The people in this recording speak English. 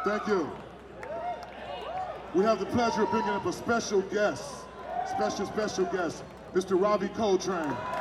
Thank you. We have the pleasure of bringing up a special guest, special guest, Mr. Ravi Coltrane.